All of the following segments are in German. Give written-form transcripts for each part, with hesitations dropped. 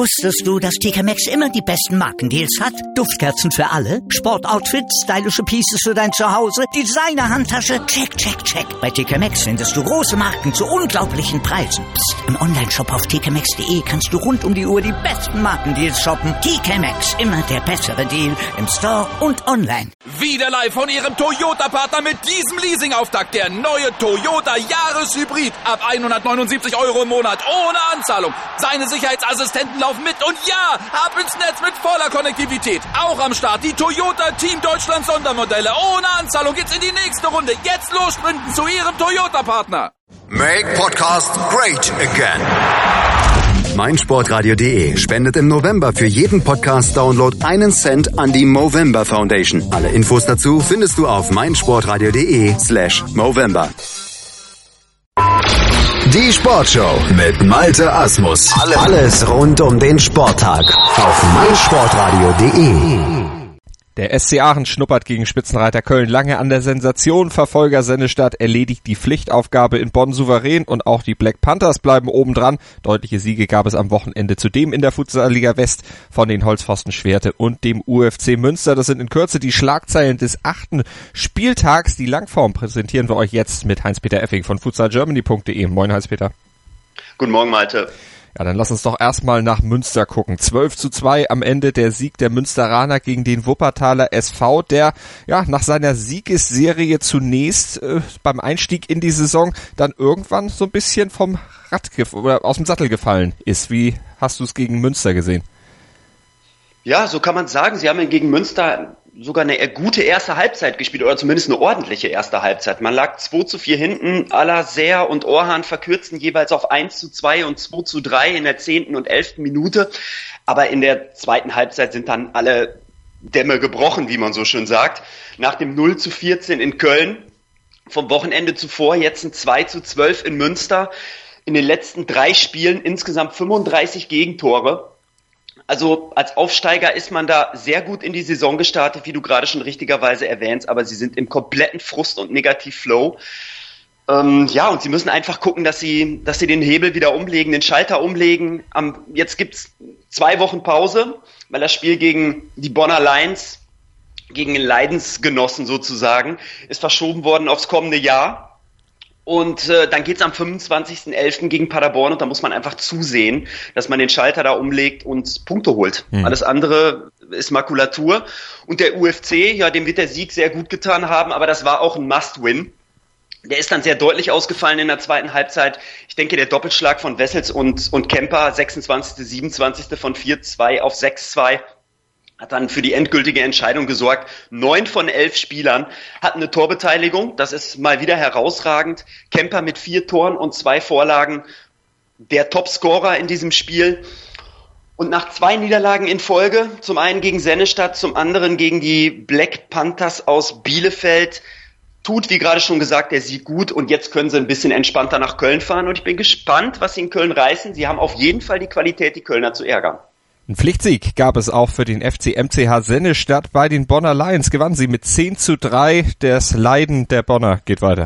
Wusstest du, dass TK Maxx immer die besten Markendeals hat? Duftkerzen für alle, Sportoutfits, stylische Pieces für dein Zuhause, Designer-Handtasche, check, check, check. Bei TK Maxx findest du große Marken zu unglaublichen Preisen. Psst. Im Onlineshop auf tkmaxx.de kannst du rund um die Uhr die besten Markendeals shoppen. TK Maxx, immer der bessere Deal im Store und online. Wieder live von Ihrem Toyota-Partner mit diesem Leasing-Auftakt. Der neue Toyota Jahreshybrid. Ab 179 € im Monat. Ohne Anzahlung. Seine Sicherheitsassistenten laufen mit. Und ja, ab ins Netz mit voller Konnektivität. Auch am Start die Toyota Team Deutschland Sondermodelle. Ohne Anzahlung geht's in die nächste Runde. Jetzt los sprinten zu Ihrem Toyota-Partner. Make Podcast great again. meinsportradio.de spendet im November für jeden Podcast-Download 1 Cent an die Movember Foundation. Alle Infos dazu findest du auf meinsportradio.de/Movember. Die Sportshow mit Malte Asmus. Alles rund um den Sporttag auf meinsportradio.de. Der SC Aachen schnuppert gegen Spitzenreiter Köln lange an der Sensation. Verfolger Sennestadt erledigt die Pflichtaufgabe in Bonn souverän und auch die Black Panthers bleiben obendran. Deutliche Siege gab es am Wochenende zudem in der Futsal-Liga West von den Holzpfosten Schwerte und dem UFC Münster. Das sind in Kürze die Schlagzeilen des 8. Spieltags. Die Langform präsentieren wir euch jetzt mit Heinz-Peter Effing von futsalgermany.de. Moin Heinz-Peter. Guten Morgen Malte. Ja, dann lass uns doch erstmal nach Münster gucken. 12:2 am Ende der Sieg der Münsteraner gegen den Wuppertaler SV, der ja nach seiner Siegesserie zunächst beim Einstieg in die Saison dann irgendwann so ein bisschen vom Rad oder aus dem Sattel gefallen ist. Wie hast du es gegen Münster gesehen? Ja, so kann man sagen. Sie haben gegen Münster sogar eine gute erste Halbzeit gespielt oder zumindest eine ordentliche erste Halbzeit. Man lag 2:4 hinten, Seer und Orhan verkürzten jeweils auf 1:2 und 2:3 in der 10. und 11. Minute. Aber in der zweiten Halbzeit sind dann alle Dämme gebrochen, wie man so schön sagt. Nach dem 0:14 in Köln vom Wochenende zuvor, jetzt ein 2:12 in Münster. In den letzten 3 Spielen insgesamt 35 Gegentore. Also als Aufsteiger ist man da sehr gut in die Saison gestartet, wie du gerade schon richtigerweise erwähnst, aber sie sind im kompletten Frust- und Negativ-Flow. Und sie müssen einfach gucken, dass sie den Hebel wieder umlegen, den Schalter umlegen. Jetzt gibt's 2 Wochen Pause, weil das Spiel gegen die Bonner Lions, gegen den Leidensgenossen sozusagen, ist verschoben worden aufs kommende Jahr. Und dann geht's am 25.11. gegen Paderborn und da muss man einfach zusehen, dass man den Schalter da umlegt und Punkte holt. Alles andere ist Makulatur. Und der UFC, ja, dem wird der Sieg sehr gut getan haben, aber das war auch ein Must-Win. Der ist dann sehr deutlich ausgefallen in der zweiten Halbzeit. Ich denke, der Doppelschlag von Wessels und Kemper, 26., 27. von 4:2 auf 6:2. Hat dann für die endgültige Entscheidung gesorgt. 9 von 11 Spielern hatten eine Torbeteiligung. Das ist mal wieder herausragend. Kemper mit 4 Toren und 2 Vorlagen. Der Topscorer in diesem Spiel. Und nach 2 Niederlagen in Folge, zum einen gegen Sennestadt, zum anderen gegen die Black Panthers aus Bielefeld, tut, wie gerade schon gesagt, der Sieg gut. Und jetzt können sie ein bisschen entspannter nach Köln fahren. Und ich bin gespannt, was sie in Köln reißen. Sie haben auf jeden Fall die Qualität, die Kölner zu ärgern. Ein Pflichtsieg gab es auch für den FC MCH Sennestadt. Bei den Bonner Lions gewannen sie mit 10:3. Das Leiden der Bonner geht weiter.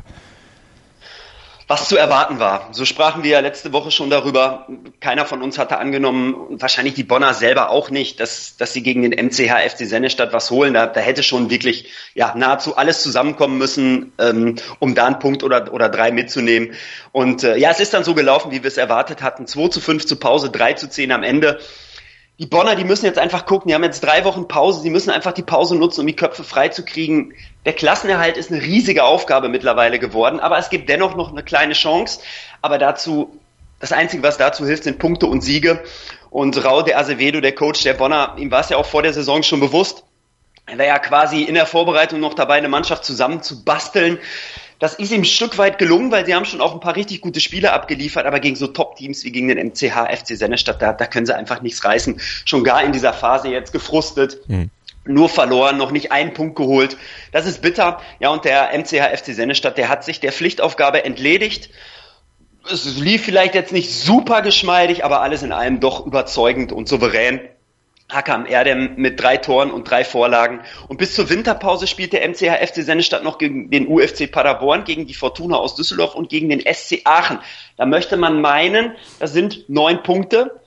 Was zu erwarten war. So sprachen wir ja letzte Woche schon darüber. Keiner von uns hatte angenommen, wahrscheinlich die Bonner selber auch nicht, dass sie gegen den MCH FC Sennestadt was holen. Da hätte schon wirklich nahezu alles zusammenkommen müssen, um da einen Punkt oder 3 mitzunehmen. Und es ist dann so gelaufen, wie wir es erwartet hatten. 2:5 zur Pause, 3:10 am Ende. Die Bonner, die müssen jetzt einfach gucken, die haben jetzt 3 Wochen Pause, sie müssen einfach die Pause nutzen, um die Köpfe frei zu kriegen. Der Klassenerhalt ist eine riesige Aufgabe mittlerweile geworden, aber es gibt dennoch noch eine kleine Chance. Aber das Einzige, was dazu hilft, sind Punkte und Siege. Und Raul de Azevedo, der Coach der Bonner, ihm war es ja auch vor der Saison schon bewusst. Er war ja quasi in der Vorbereitung noch dabei, eine Mannschaft zusammen zu basteln. Das ist ihm ein Stück weit gelungen, weil sie haben schon auch ein paar richtig gute Spiele abgeliefert, aber gegen so Top-Teams wie gegen den MCH FC Sennestadt, da können sie einfach nichts reißen. Schon gar in dieser Phase jetzt gefrustet, nur verloren, noch nicht einen Punkt geholt. Das ist bitter. Ja, und der MCH FC Sennestadt, der hat sich der Pflichtaufgabe entledigt. Es lief vielleicht jetzt nicht super geschmeidig, aber alles in allem doch überzeugend und souverän. Hakam Erdem mit 3 Toren und 3 Vorlagen. Und bis zur Winterpause spielt der MCH FC Sennestadt noch gegen den UFC Paderborn, gegen die Fortuna aus Düsseldorf und gegen den SC Aachen. Da möchte man meinen, das sind 9 Punkte.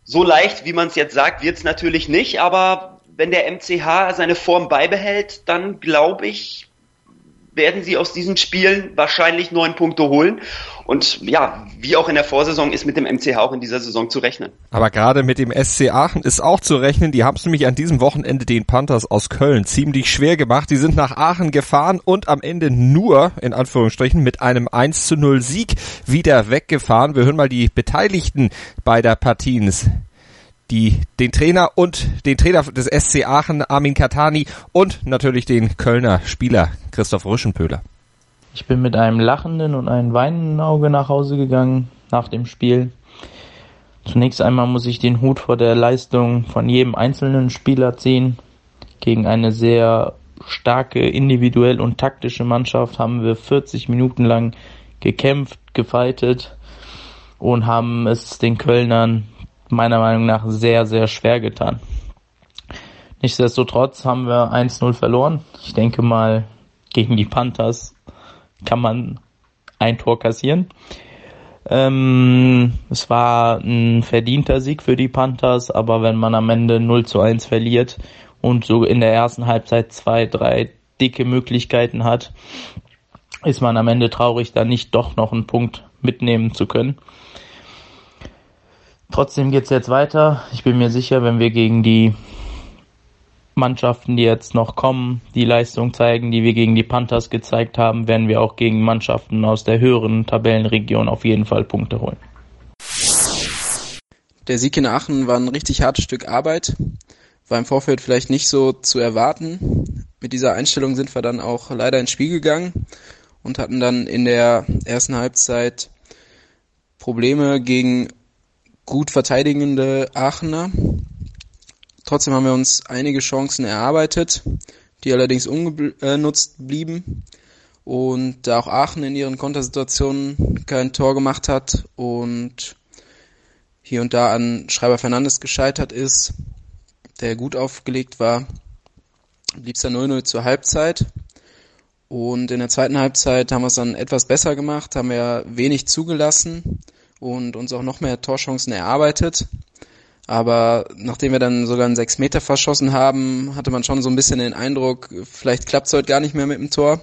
So leicht, wie man es jetzt sagt, wird es natürlich nicht, aber wenn der MCH seine Form beibehält, dann glaube ich, werden sie aus diesen Spielen wahrscheinlich 9 Punkte holen. Und ja, wie auch in der Vorsaison ist mit dem MCH auch in dieser Saison zu rechnen. Aber gerade mit dem SC Aachen ist auch zu rechnen. Die haben es nämlich an diesem Wochenende den Panthers aus Köln ziemlich schwer gemacht. Die sind nach Aachen gefahren und am Ende nur, in Anführungsstrichen, mit einem 1:0 Sieg wieder weggefahren. Wir hören mal die Beteiligten beider Partien. Den Trainer des SC Aachen, Armin Katani, und natürlich den Kölner Spieler Christoph Rüschenpöhler. Ich bin mit einem lachenden und einem weinenden Auge nach Hause gegangen nach dem Spiel. Zunächst einmal muss ich den Hut vor der Leistung von jedem einzelnen Spieler ziehen. Gegen eine sehr starke individuell und taktische Mannschaft haben wir 40 Minuten lang gekämpft, gefightet und haben es den Kölnern meiner Meinung nach sehr, sehr schwer getan. Nichtsdestotrotz haben wir 1:0 verloren. Ich denke mal, gegen die Panthers kann man ein Tor kassieren. Es war ein verdienter Sieg für die Panthers, aber wenn man am Ende 0:1 verliert und so in der ersten Halbzeit 2, 3 dicke Möglichkeiten hat, ist man am Ende traurig, da nicht doch noch einen Punkt mitnehmen zu können. Trotzdem geht's jetzt weiter. Ich bin mir sicher, wenn wir gegen die Mannschaften, die jetzt noch kommen, die Leistung zeigen, die wir gegen die Panthers gezeigt haben, werden wir auch gegen Mannschaften aus der höheren Tabellenregion auf jeden Fall Punkte holen. Der Sieg in Aachen war ein richtig hartes Stück Arbeit. War im Vorfeld vielleicht nicht so zu erwarten. Mit dieser Einstellung sind wir dann auch leider ins Spiel gegangen und hatten dann in der ersten Halbzeit Probleme gegen gut verteidigende Aachener. Trotzdem haben wir uns einige Chancen erarbeitet, die allerdings ungenutzt blieben. Und da auch Aachen in ihren Kontersituationen kein Tor gemacht hat und hier und da an Schreiber Fernandes gescheitert ist, der gut aufgelegt war, blieb es dann 0:0 zur Halbzeit. Und in der zweiten Halbzeit haben wir es dann etwas besser gemacht, haben wir wenig zugelassen und uns auch noch mehr Torchancen erarbeitet. Aber nachdem wir dann sogar einen 6 Meter verschossen haben, hatte man schon so ein bisschen den Eindruck, vielleicht klappt es heute gar nicht mehr mit dem Tor.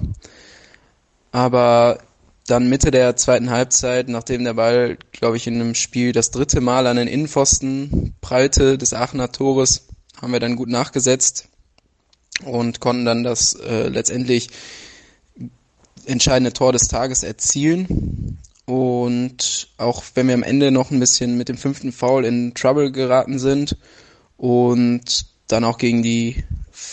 Aber dann Mitte der zweiten Halbzeit, nachdem der Ball, glaube ich, in einem Spiel das 3. Mal an den Innenpfosten prallte des Aachener Tores, haben wir dann gut nachgesetzt und konnten dann das letztendlich entscheidende Tor des Tages erzielen. Und auch wenn wir am Ende noch ein bisschen mit dem 5. Foul in Trouble geraten sind und dann auch gegen den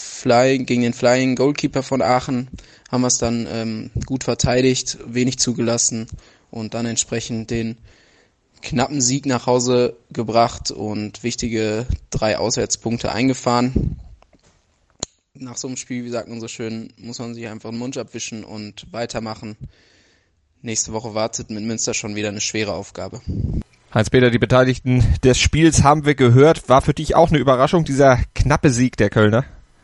Flying Goalkeeper von Aachen haben wir es dann gut verteidigt, wenig zugelassen und dann entsprechend den knappen Sieg nach Hause gebracht und wichtige 3 Auswärtspunkte eingefahren. Nach so einem Spiel, wie sagt man so schön, muss man sich einfach den Mund abwischen und weitermachen. Nächste Woche wartet mit Münster schon wieder eine schwere Aufgabe. Heinz-Peter, die Beteiligten des Spiels haben wir gehört. War für dich auch eine Überraschung, dieser knappe Sieg der Kölner?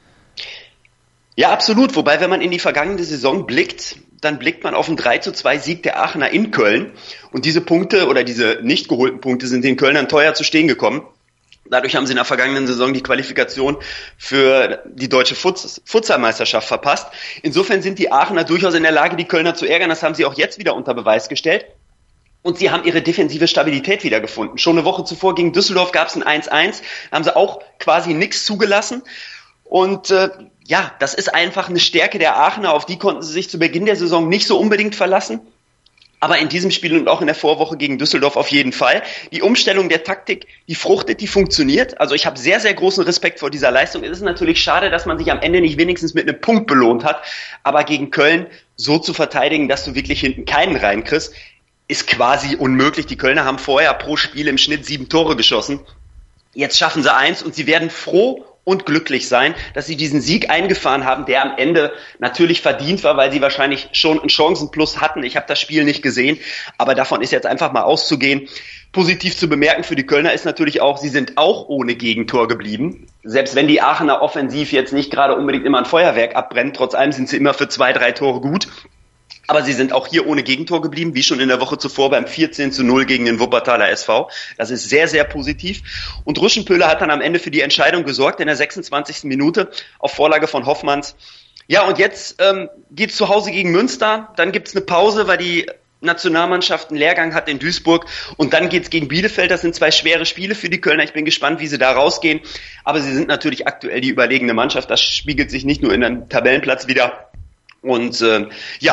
Ja, absolut. Wobei, wenn man in die vergangene Saison blickt, dann blickt man auf einen 3:2 Sieg der Aachener in Köln. Und diese Punkte oder diese nicht geholten Punkte sind den Kölnern teuer zu stehen gekommen. Dadurch haben sie in der vergangenen Saison die Qualifikation für die deutsche Futsalmeisterschaft verpasst. Insofern sind die Aachener durchaus in der Lage, die Kölner zu ärgern. Das haben sie auch jetzt wieder unter Beweis gestellt. Und sie haben ihre defensive Stabilität wiedergefunden. Schon eine Woche zuvor gegen Düsseldorf gab es ein 1:1. Da haben sie auch quasi nichts zugelassen. Und das ist einfach eine Stärke der Aachener. Auf die konnten sie sich zu Beginn der Saison nicht so unbedingt verlassen. Aber in diesem Spiel und auch in der Vorwoche gegen Düsseldorf auf jeden Fall. Die Umstellung der Taktik, die fruchtet, die funktioniert. Also ich habe sehr, sehr großen Respekt vor dieser Leistung. Es ist natürlich schade, dass man sich am Ende nicht wenigstens mit einem Punkt belohnt hat. Aber gegen Köln so zu verteidigen, dass du wirklich hinten keinen reinkriegst, ist quasi unmöglich. Die Kölner haben vorher pro Spiel im Schnitt 7 Tore geschossen. Jetzt schaffen sie 1 und sie werden froh und glücklich sein, dass sie diesen Sieg eingefahren haben, der am Ende natürlich verdient war, weil sie wahrscheinlich schon einen Chancenplus hatten. Ich habe das Spiel nicht gesehen, aber davon ist jetzt einfach mal auszugehen. Positiv zu bemerken für die Kölner ist natürlich auch, sie sind auch ohne Gegentor geblieben. Selbst wenn die Aachener offensiv jetzt nicht gerade unbedingt immer ein Feuerwerk abbrennen, trotz allem sind sie immer für 2, 3 Tore gut. Aber sie sind auch hier ohne Gegentor geblieben, wie schon in der Woche zuvor beim 14:0 gegen den Wuppertaler SV. Das ist sehr, sehr positiv. Und Ruschenpöhler hat dann am Ende für die Entscheidung gesorgt in der 26. Minute auf Vorlage von Hoffmanns. Ja, und jetzt geht's zu Hause gegen Münster. Dann gibt's eine Pause, weil die Nationalmannschaft einen Lehrgang hat in Duisburg. Und dann geht's gegen Bielefeld. Das sind 2 schwere Spiele für die Kölner. Ich bin gespannt, wie sie da rausgehen. Aber sie sind natürlich aktuell die überlegene Mannschaft. Das spiegelt sich nicht nur in einem Tabellenplatz wider. Und die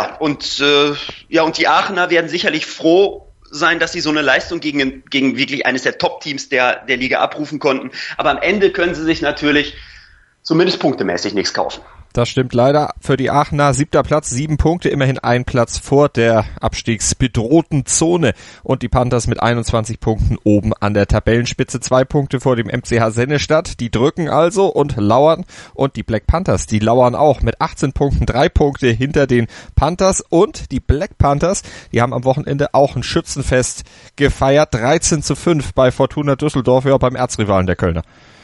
Aachener werden sicherlich froh sein, dass sie so eine Leistung gegen wirklich eines der Top-Teams der Liga abrufen konnten. Aber am Ende können sie sich natürlich zumindest punktemäßig nichts kaufen. Das stimmt leider. Für die Aachener 7. Platz, 7 Punkte, immerhin ein Platz vor der abstiegsbedrohten Zone. Und die Panthers mit 21 Punkten oben an der Tabellenspitze, 2 Punkte vor dem MCH Sennestadt. Die drücken also und lauern. Und die Black Panthers, die lauern auch mit 18 Punkten, 3 Punkte hinter den Panthers. Und die Black Panthers, die haben am Wochenende auch ein Schützenfest gefeiert. 13:5 bei Fortuna Düsseldorf, ja, beim Erzrivalen der Kölner.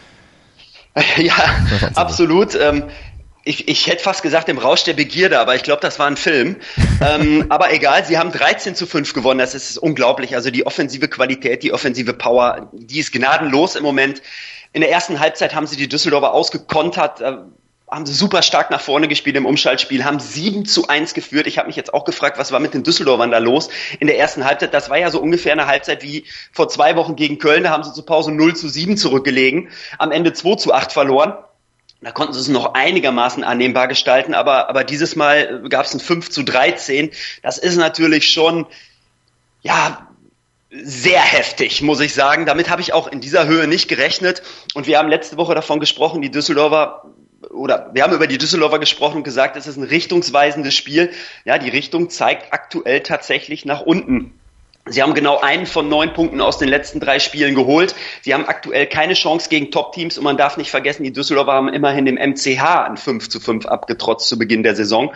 Ja, absolut. Ich hätte fast gesagt, im Rausch der Begierde, aber ich glaube, das war ein Film. Aber egal, sie haben 13:5 gewonnen, das ist unglaublich. Also die offensive Qualität, die offensive Power, die ist gnadenlos im Moment. In der ersten Halbzeit haben sie die Düsseldorfer ausgekontert, haben sie super stark nach vorne gespielt im Umschaltspiel, haben 7:1 geführt. Ich habe mich jetzt auch gefragt, was war mit den Düsseldorfern da los in der ersten Halbzeit? Das war ja so ungefähr eine Halbzeit wie vor 2 Wochen gegen Köln, da haben sie zur Pause 0:7 zurückgelegen, am Ende 2:8 verloren. Da konnten sie es noch einigermaßen annehmbar gestalten, aber dieses Mal gab es ein 5:13. Das ist natürlich schon, ja, sehr heftig, muss ich sagen. Damit habe ich auch in dieser Höhe nicht gerechnet. Und wir haben letzte Woche davon gesprochen, wir haben über die Düsseldorfer gesprochen und gesagt, es ist ein richtungsweisendes Spiel. Ja, die Richtung zeigt aktuell tatsächlich nach unten. Sie haben genau einen von 9 Punkten aus den letzten 3 Spielen geholt. Sie haben aktuell keine Chance gegen Top-Teams und man darf nicht vergessen, die Düsseldorfer haben immerhin dem MCH ein 5:5 abgetrotzt zu Beginn der Saison.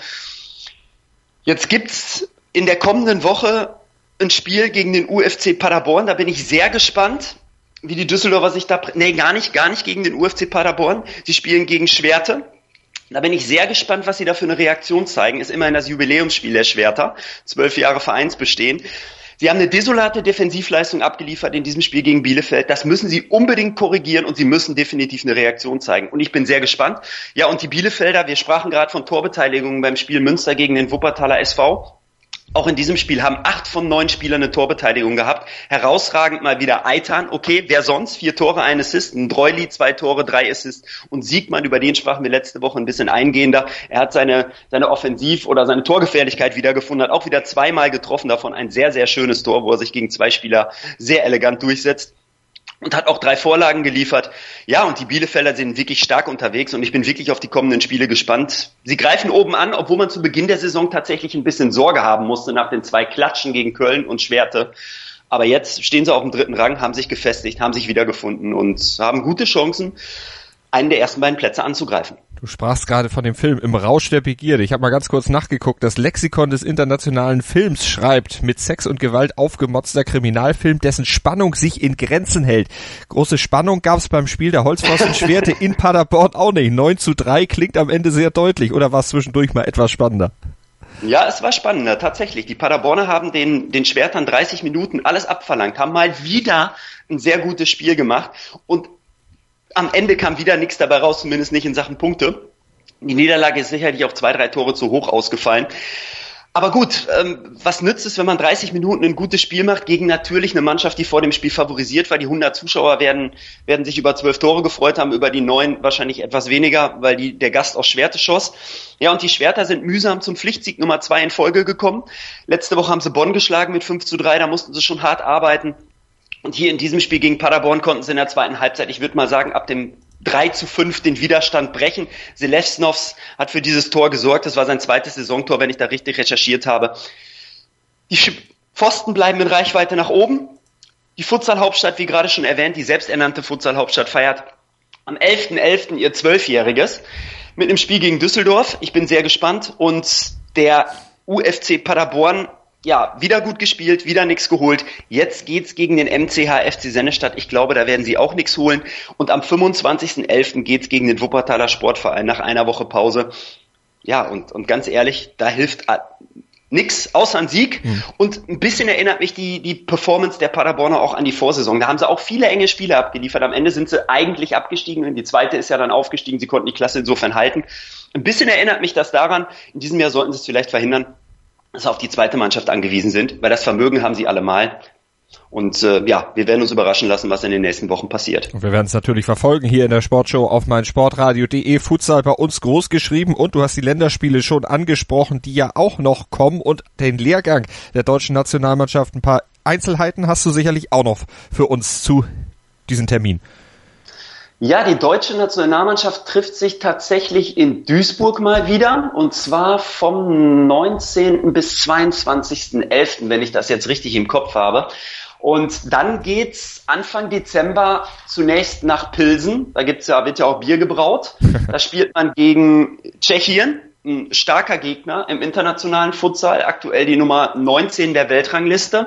Jetzt gibt's in der kommenden Woche ein Spiel gegen den UFC Paderborn. Da bin ich sehr gespannt, wie die Düsseldorfer sich da... gar nicht gegen den UFC Paderborn. Sie spielen gegen Schwerte. Da bin ich sehr gespannt, was sie da für eine Reaktion zeigen. Ist immerhin das Jubiläumsspiel der Schwerter. 12 Jahre Vereinsbestehen. Sie haben eine desolate Defensivleistung abgeliefert in diesem Spiel gegen Bielefeld. Das müssen sie unbedingt korrigieren und sie müssen definitiv eine Reaktion zeigen. Und ich bin sehr gespannt. Ja, und die Bielefelder, wir sprachen gerade von Torbeteiligungen beim Spiel Münster gegen den Wuppertaler SV. Auch in diesem Spiel haben 8 von 9 Spielern eine Torbeteiligung gehabt. Herausragend mal wieder Eitan. Okay, wer sonst? 4 Tore, 1 Assist. Ein Dreuli, 2 Tore, 3 Assists. Und Siegmann, über den sprachen wir letzte Woche ein bisschen eingehender. Er hat seine Offensiv- oder seine Torgefährlichkeit wiedergefunden, hat auch wieder 2-mal getroffen. Davon ein sehr, sehr schönes Tor, wo er sich gegen 2 Spieler sehr elegant durchsetzt. Und hat auch 3 Vorlagen geliefert. Ja, und die Bielefelder sind wirklich stark unterwegs und ich bin wirklich auf die kommenden Spiele gespannt. Sie greifen oben an, obwohl man zu Beginn der Saison tatsächlich ein bisschen Sorge haben musste nach den 2 Klatschen gegen Köln und Schwerte. Aber jetzt stehen sie auf dem 3. Rang, haben sich gefestigt, haben sich wiedergefunden und haben gute Chancen, einen der ersten beiden Plätze anzugreifen. Du sprachst gerade von dem Film Im Rausch der Begierde. Ich habe mal ganz kurz nachgeguckt. Das Lexikon des internationalen Films schreibt, mit Sex und Gewalt aufgemotzter Kriminalfilm, dessen Spannung sich in Grenzen hält. Große Spannung gab es beim Spiel der Holzpfosten-Schwerte in Paderborn auch nicht. 9:3 klingt am Ende sehr deutlich. Oder war es zwischendurch mal etwas spannender? Ja, es war spannender, tatsächlich. Die Paderborner haben den Schwertern 30 Minuten alles abverlangt, haben mal wieder ein sehr gutes Spiel gemacht und am Ende kam wieder nichts dabei raus, zumindest nicht in Sachen Punkte. Die Niederlage ist sicherlich auf 2, 3 Tore zu hoch ausgefallen. Aber gut, was nützt es, wenn man 30 Minuten ein gutes Spiel macht gegen natürlich eine Mannschaft, die vor dem Spiel favorisiert war. Die 100 Zuschauer werden sich über 12 Tore gefreut haben, über die 9 wahrscheinlich etwas weniger, weil der Gast aus Schwerte schoss. Ja, und die Schwerter sind mühsam zum Pflichtsieg Nummer 2 in Folge gekommen. Letzte Woche haben sie Bonn geschlagen mit 5:3, da mussten sie schon hart arbeiten. Und hier in diesem Spiel gegen Paderborn konnten sie in der zweiten Halbzeit, ich würde mal sagen, ab dem 3:5 den Widerstand brechen. Selevsnovs hat für dieses Tor gesorgt. Das war sein 2. Saisontor, wenn ich da richtig recherchiert habe. Die Pfosten bleiben in Reichweite nach oben. Die Futsal-Hauptstadt, wie gerade schon erwähnt, die selbsternannte Futsal-Hauptstadt feiert am 11.11. ihr 12-Jähriges mit einem Spiel gegen Düsseldorf. Ich bin sehr gespannt. Und der UFC Paderborn, ja, wieder gut gespielt, wieder nichts geholt. Jetzt geht's gegen den MCH FC Sennestadt. Ich glaube, da werden sie auch nichts holen. Und am 25.11. geht's gegen den Wuppertaler Sportverein nach einer Woche Pause. Ja, und ganz ehrlich, da hilft nix, außer ein Sieg. Und ein bisschen erinnert mich die Performance der Paderborner auch an die Vorsaison. Da haben sie auch viele enge Spiele abgeliefert. Am Ende sind sie eigentlich abgestiegen und die zweite ist ja dann aufgestiegen. Sie konnten die Klasse insofern halten. Ein bisschen erinnert mich das daran, in diesem Jahr sollten sie es vielleicht verhindern, dass sie auf die zweite Mannschaft angewiesen sind, weil das Vermögen haben sie allemal. Und wir werden uns überraschen lassen, was in den nächsten Wochen passiert. Und wir werden es natürlich verfolgen hier in der Sportshow auf meinsportradio.de. Futsal bei uns groß geschrieben und du hast die Länderspiele schon angesprochen, die ja auch noch kommen und den Lehrgang der deutschen Nationalmannschaft. Ein paar Einzelheiten hast du sicherlich auch noch für uns zu diesem Termin. Ja, die deutsche Nationalmannschaft trifft sich tatsächlich in Duisburg mal wieder und zwar vom 19. bis 22.11., wenn ich das jetzt richtig im Kopf habe. Und dann geht's Anfang Dezember zunächst nach Pilsen. Da wird ja auch Bier gebraut. Da spielt man gegen Tschechien, ein starker Gegner im internationalen Futsal, aktuell die Nummer 19 der Weltrangliste.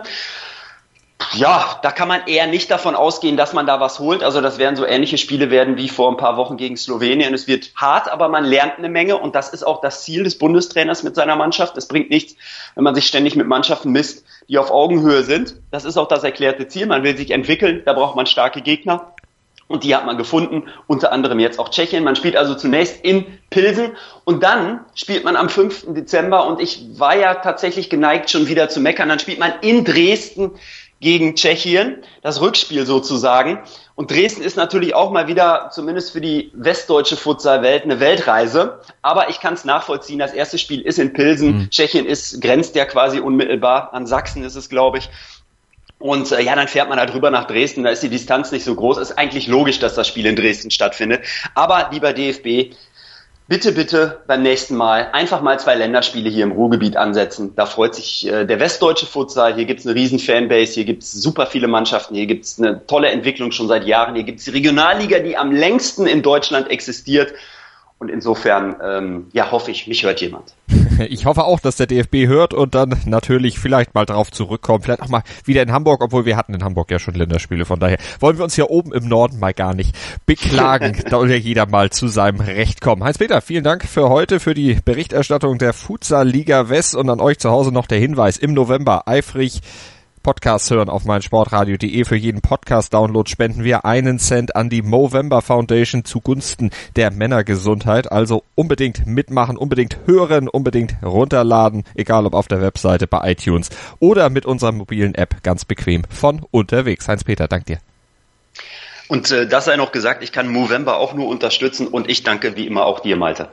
Ja, da kann man eher nicht davon ausgehen, dass man da was holt. Also das werden so ähnliche Spiele werden wie vor ein paar Wochen gegen Slowenien. Es wird hart, aber man lernt eine Menge und das ist auch das Ziel des Bundestrainers mit seiner Mannschaft. Es bringt nichts, wenn man sich ständig mit Mannschaften misst, die auf Augenhöhe sind. Das ist auch das erklärte Ziel. Man will sich entwickeln, da braucht man starke Gegner. Und die hat man gefunden, unter anderem jetzt auch Tschechien. Man spielt also zunächst in Pilsen und dann spielt man am 5. Dezember und ich war ja tatsächlich geneigt, schon wieder zu meckern. Dann spielt man in Dresden gegen Tschechien, das Rückspiel sozusagen. Und Dresden ist natürlich auch mal wieder, zumindest für die westdeutsche Futsal-Welt, eine Weltreise. Aber ich kann es nachvollziehen. Das erste Spiel ist in Pilsen. Tschechien grenzt ja quasi unmittelbar an Sachsen, ist es, glaube ich. Und dann fährt man halt rüber nach Dresden. Da ist die Distanz nicht so groß. Ist eigentlich logisch, dass das Spiel in Dresden stattfindet. Aber lieber DFB, bitte beim nächsten Mal einfach mal 2 Länderspiele hier im Ruhrgebiet ansetzen. Da freut sich der westdeutsche Futsal. Hier gibt's eine riesen Fanbase, hier gibt's super viele Mannschaften, hier gibt's eine tolle Entwicklung schon seit Jahren. Hier gibt's die Regionalliga, die am längsten in Deutschland existiert. Und insofern hoffe ich, mich hört jemand. Ich hoffe auch, dass der DFB hört und dann natürlich vielleicht mal drauf zurückkommt. Vielleicht auch mal wieder in Hamburg, obwohl wir hatten in Hamburg ja schon Länderspiele. Von daher wollen wir uns hier oben im Norden mal gar nicht beklagen. Da soll ja jeder mal zu seinem Recht kommen. Heinz-Peter, vielen Dank für heute, für die Berichterstattung der Futsal-Liga West und an euch zu Hause noch der Hinweis. Im November eifrig Podcasts hören auf meinsportradio.de. Für jeden Podcast-Download spenden wir 1 Cent an die Movember Foundation zugunsten der Männergesundheit. Also unbedingt mitmachen, unbedingt hören, unbedingt runterladen, egal ob auf der Webseite, bei iTunes oder mit unserer mobilen App ganz bequem von unterwegs. Heinz-Peter, dank dir. Und das sei noch gesagt, ich kann Movember auch nur unterstützen und ich danke wie immer auch dir, Malte.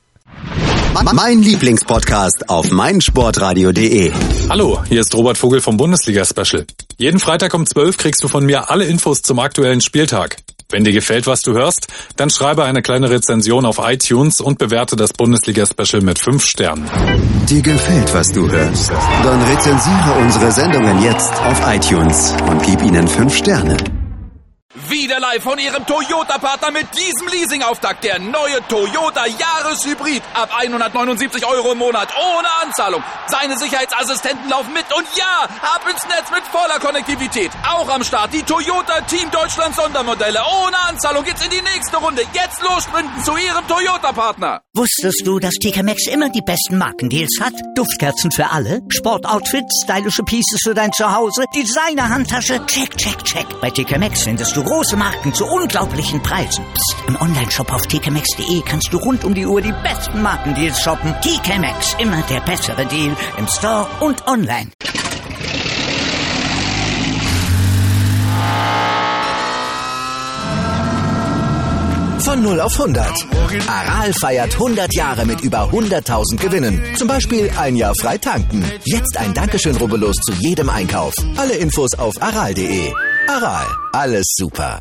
Mein Lieblingspodcast auf meinsportradio.de. Hallo, hier ist Robert Vogel vom Bundesliga-Special. Jeden Freitag um 12 kriegst du von mir alle Infos zum aktuellen Spieltag. Wenn dir gefällt, was du hörst, dann schreibe eine kleine Rezension auf iTunes und bewerte das Bundesliga-Special mit 5 Sternen. Dir gefällt, was du hörst? Dann rezensiere unsere Sendungen jetzt auf iTunes und gib ihnen 5 Sterne. Wieder live von Ihrem Toyota-Partner mit diesem Leasing-Auftakt. Der neue Toyota Jahreshybrid. Ab 179 € im Monat. Ohne Anzahlung. Seine Sicherheitsassistenten laufen mit. Und ja, ab ins Netz mit voller Konnektivität. Auch am Start die Toyota Team Deutschland Sondermodelle. Ohne Anzahlung geht's in die nächste Runde. Jetzt los sprinten zu Ihrem Toyota-Partner. Wusstest du, dass TK Maxx immer die besten Markendeals hat? Duftkerzen für alle, Sportoutfits, stylische Pieces für dein Zuhause, Designer-Handtasche, check. Bei TK Maxx findest du große Marken zu unglaublichen Preisen. Psst. Im Onlineshop auf tkmaxx.de kannst du rund um die Uhr die besten Markendeals shoppen. TK Maxx, immer der bessere Deal im Store und online. Von 0 auf 100. Aral feiert 100 Jahre mit über 100.000 Gewinnen. Zum Beispiel 1 Jahr frei tanken. Jetzt ein Dankeschön, rubbellos zu jedem Einkauf. Alle Infos auf aral.de. Aral, alles super.